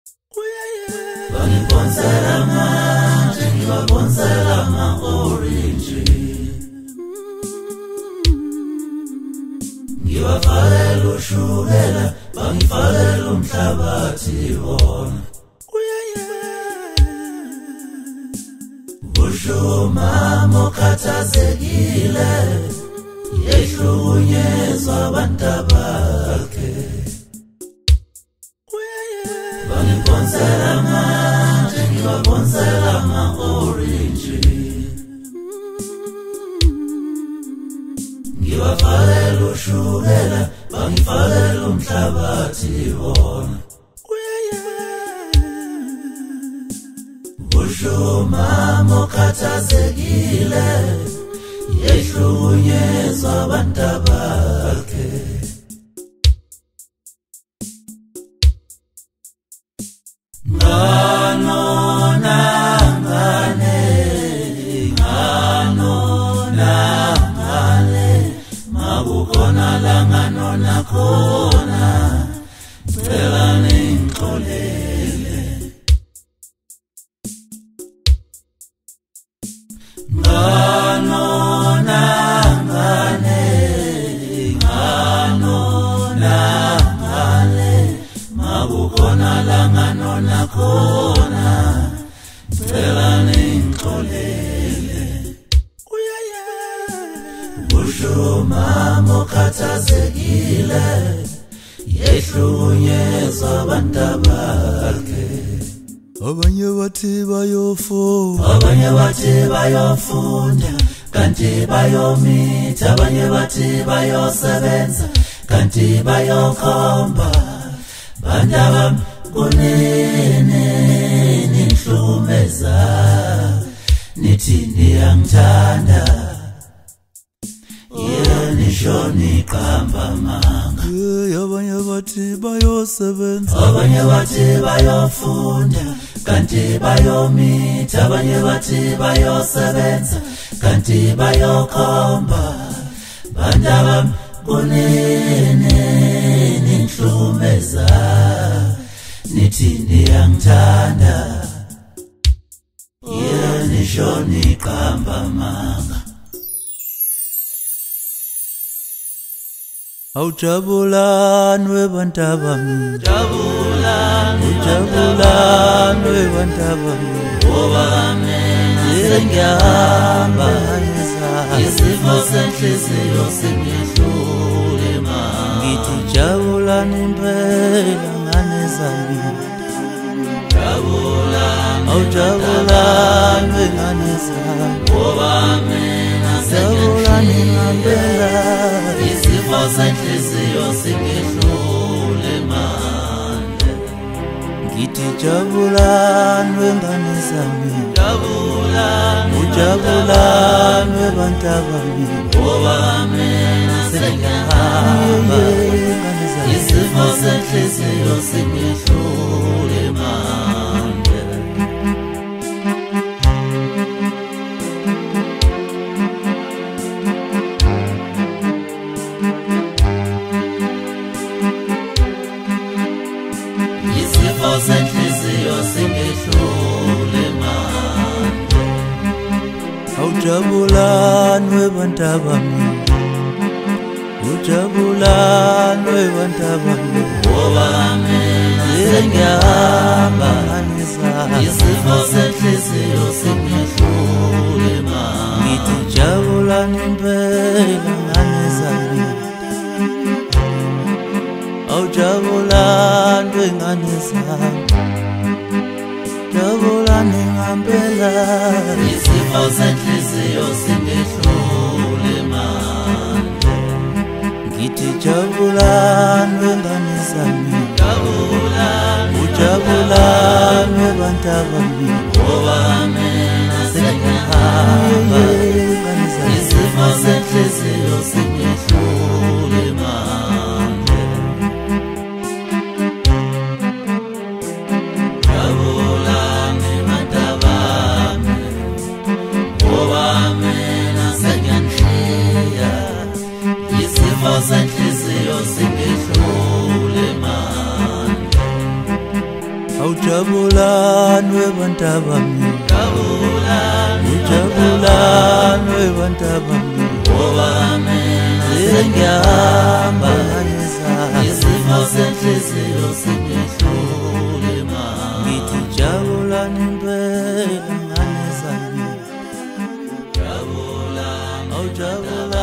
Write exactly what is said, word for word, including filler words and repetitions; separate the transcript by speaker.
Speaker 1: Bangibonsela manje ngibabonsela ama-orange, ngibafakela ushukela bangifakela umhlabathi wona. Usho mama okhathazekile yehlukunyezwa abantu bakhe. Bangibonsela manje ngibabonsela ama-orange, ngibafakela ushukela bangifakela umhlabathi wona. Usho mama okhathazekile yehlukunyezwa abantu bakhe. Ngano nangane, ngano nangane, makukhona la ngano nakhona, cela ningixolele. Ngano nangane, ngano nangane, makukhona la ngano nakhona, cela ningixolele. Usho mama okhathazekile yehlukunyezwa abantu bakhe.
Speaker 2: Abanye bathi bayofunda,
Speaker 1: abanye bathi bayofunda kanti bayomitha, abanye bathi bayosebenza kanti bayokhomba. Bandaba kunini ninhlumeza nithi niyangithanda, yena ishoni qamba manga.
Speaker 2: abanye bathi bayosebenza,
Speaker 1: abanye bathi bayofunda kanti bayomitha, abanye bathi bayosebenza kanti bayokhomba. Bandaba kunini ninhlumeza nithi niyangithanda, yena ishoni qamba manga.
Speaker 2: awujabulanwe bantu bami,
Speaker 1: Jabulani,
Speaker 2: ujabulanwe bantu bami,
Speaker 1: ngoba mina sengiyahamba, isifo senhliziyo singihlule mama.
Speaker 2: ngithi jabulani impela ngane zami,
Speaker 1: Jabulani,
Speaker 2: awujabulanwe ngane zami,
Speaker 1: ngoba mina
Speaker 2: jabulani ngempela,
Speaker 1: isifo senhliziyo singihlule manje.
Speaker 2: ngithi jabulanwe ngane zami,
Speaker 1: Jabulani,
Speaker 2: ujabulanwe bantu bami,
Speaker 1: ngoba mina sengiyahamba,
Speaker 2: ngane zami.
Speaker 1: isifo senhliziyo singihlule manje. Isifo senhliziyo singihlule manje.
Speaker 2: awujabulanwe bantu bami, ujabulanwe bantu bami,
Speaker 1: Ngoba mina
Speaker 2: sengiyahamba
Speaker 1: sengiyahamba,
Speaker 2: ngane zami,
Speaker 1: isifo senhliziyo singihlule manje.
Speaker 2: ngithi jabulani impela ngane zami, awujabulanwe ngane zami, jabulani ngempela,
Speaker 1: Isifo senhliziyo singihlule manje.
Speaker 2: ngithi jabulanwe ngane zami,
Speaker 1: Jabulani,
Speaker 2: ujabulanwe bantu bami,
Speaker 1: ngoba mina sengiyahamba,
Speaker 2: ngane zami.
Speaker 1: isifo senhliziyo singihlule manje. Jabulani madabami, ngoba mina sengiyanishiya, isifo senhliziyo singihlule manje.
Speaker 2: Ujabulanwe bantabami, ujabulanwe bantabami, sengiyahamba ngane
Speaker 1: Isifo senhliziyo singehlule ma
Speaker 2: ngithi jabulani impela ngane zami,
Speaker 1: Jabulani
Speaker 2: awujabulani